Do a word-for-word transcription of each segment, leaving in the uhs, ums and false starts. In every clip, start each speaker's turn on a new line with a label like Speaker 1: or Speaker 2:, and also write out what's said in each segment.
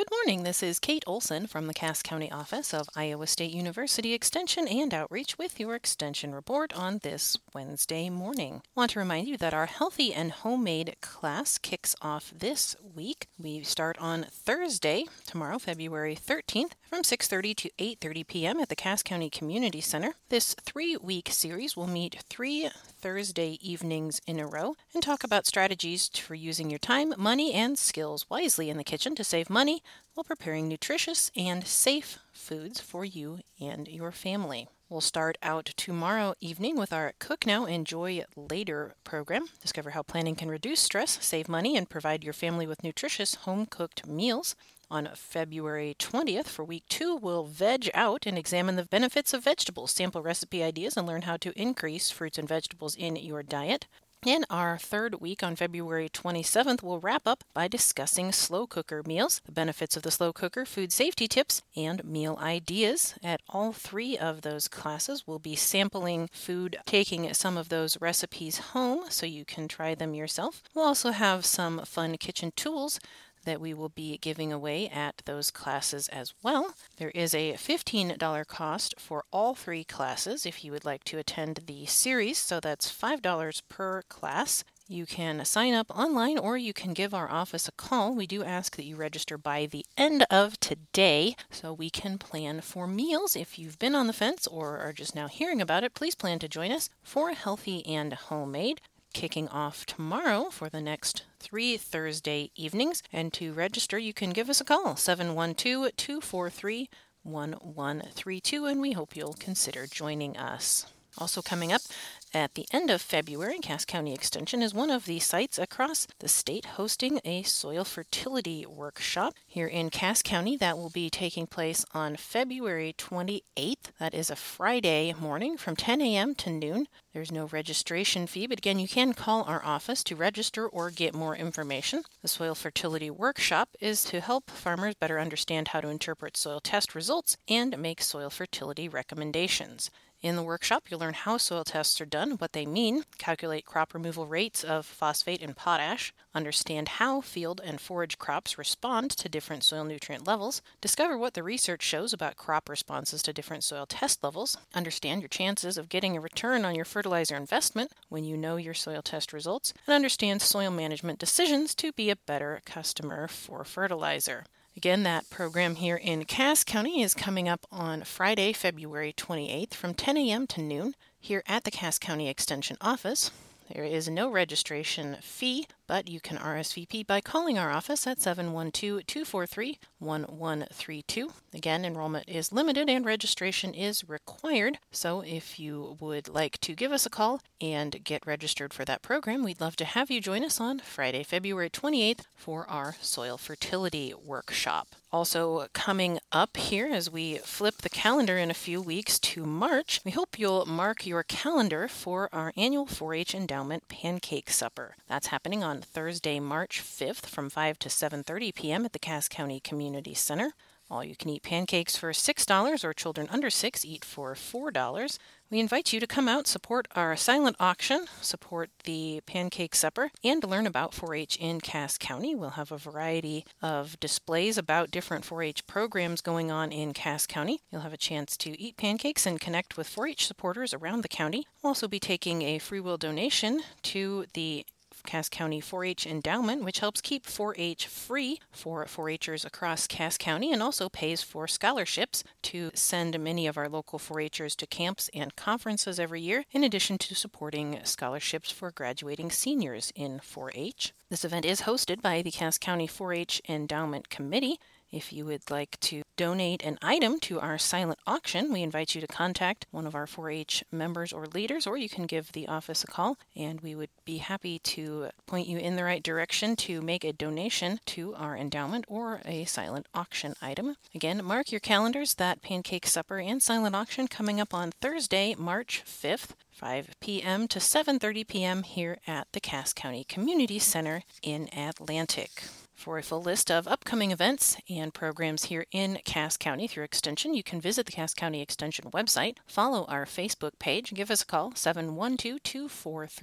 Speaker 1: Good morning. This is Kate Olson from the Cass County office of Iowa State University Extension and Outreach with your Extension report on this Wednesday morning. I want to remind you that our Healthy and Homemade class kicks off this week. We start on Thursday, tomorrow, February thirteenth, from six thirty to eight thirty p.m. at the Cass County Community Center. This three-week series will meet three Thursday evenings in a row and talk about strategies for using your time, money, and skills wisely in the kitchen to save money while preparing nutritious and safe foods for you and your family. We'll start out tomorrow evening with our Cook Now, Enjoy Later program. Discover how planning can reduce stress, save money, and provide your family with nutritious home-cooked meals. On February twentieth, for week two, we'll veg out and examine the benefits of vegetables, sample recipe ideas, and learn how to increase fruits and vegetables in your diet. In our third week on February twenty-seventh, we'll wrap up by discussing slow cooker meals, the benefits of the slow cooker, food safety tips, and meal ideas. At all three of those classes, we'll be sampling food, taking some of those recipes home so you can try them yourself. We'll also have some fun kitchen tools that we will be giving away at those classes as well. There is a fifteen dollars cost for all three classes if you would like to attend the series, so that's five dollars per class. You can sign up online or you can give our office a call. We do ask that you register by the end of today so we can plan for meals. If you've been on the fence or are just now hearing about it, please plan to join us for Healthy and Homemade, kicking off tomorrow for the next three Thursday evenings. And to register, you can give us a call, seven one two, two four three, one one three two, and we hope you'll consider joining us. Also coming up at the end of February, Cass County Extension is one of the sites across the state hosting a soil fertility workshop here in Cass County. That will be taking place on February twenty-eighth. That is a Friday morning from ten a.m. to noon. There's no registration fee, but again, you can call our office to register or get more information. The Soil Fertility Workshop is to help farmers better understand how to interpret soil test results and make soil fertility recommendations. In the workshop, you'll learn how soil tests are done, what they mean, calculate crop removal rates of phosphate and potash, understand how field and forage crops respond to different soil nutrient levels, discover what the research shows about crop responses to different soil test levels, understand your chances of getting a return on your fertilizer investment when you know your soil test results, and understand soil management decisions to be a better customer for fertilizer. Again, that program here in Cass County is coming up on Friday, February twenty-eighth from ten a.m. to noon here at the Cass County Extension office. There is no registration fee, but you can R S V P by calling our office at seven one two, two four three, one one three two. Again, enrollment is limited and registration is required, so if you would like to give us a call and get registered for that program, we'd love to have you join us on Friday, February twenty-eighth for our soil fertility workshop. Also coming up here as we flip the calendar in a few weeks to March, we hope you'll mark your calendar for our annual four H Endowment Pancake Supper. That's happening on Thursday, March fifth from five to seven thirty p.m. at the Cass County Community Center. All you can eat pancakes for six dollars or children under six eat for four dollars. We invite you to come out, support our silent auction, support the pancake supper, and learn about four H in Cass County. We'll have a variety of displays about different four H programs going on in Cass County. You'll have a chance to eat pancakes and connect with four H supporters around the county. We'll also be taking a free will donation to the Cass County four H Endowment, which helps keep four H free for four Hers across Cass County and also pays for scholarships to send many of our local four Hers to camps and conferences every year, in addition to supporting scholarships for graduating seniors in four H. This event is hosted by the Cass County four H Endowment Committee. If you would like to donate an item to our silent auction, we invite you to contact one of our four H members or leaders, or you can give the office a call, and we would be happy to point you in the right direction to make a donation to our endowment or a silent auction item. Again, mark your calendars, that pancake supper and silent auction coming up on Thursday, March fifth, five p.m. to seven thirty p.m. here at the Cass County Community Center in Atlantic. For a full list of upcoming events and programs here in Cass County through Extension, you can visit the Cass County Extension website, follow our Facebook page, give us a call, seven one two, two four three,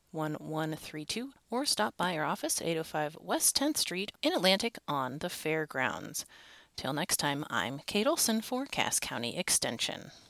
Speaker 1: one one three two or stop by our office, eight oh five West tenth Street in Atlantic on the Fairgrounds. Till next time, I'm Kate Olson for Cass County Extension.